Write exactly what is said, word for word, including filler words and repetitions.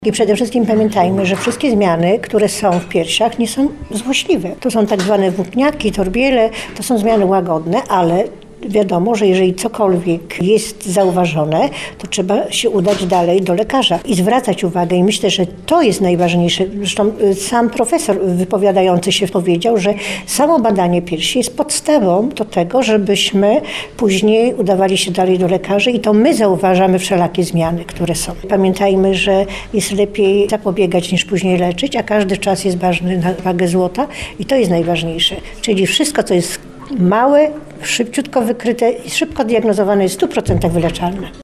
I przede wszystkim pamiętajmy, że wszystkie zmiany, które są w piersiach, nie są złośliwe. To są tak zwane włókniaki, torbiele, to są zmiany łagodne, ale wiadomo, że jeżeli cokolwiek jest zauważone, to trzeba się udać dalej do lekarza i zwracać uwagę. I myślę, że to jest najważniejsze. Zresztą sam profesor wypowiadający się powiedział, że samo badanie piersi jest podstawą do tego, żebyśmy później udawali się dalej do lekarzy i to my zauważamy wszelakie zmiany, które są. Pamiętajmy, że jest lepiej zapobiegać niż później leczyć, a każdy czas jest ważny na wagę złota i to jest najważniejsze. Czyli wszystko, co jest małe, szybciutko wykryte i szybko diagnozowane jest w stu procentach wyleczalne.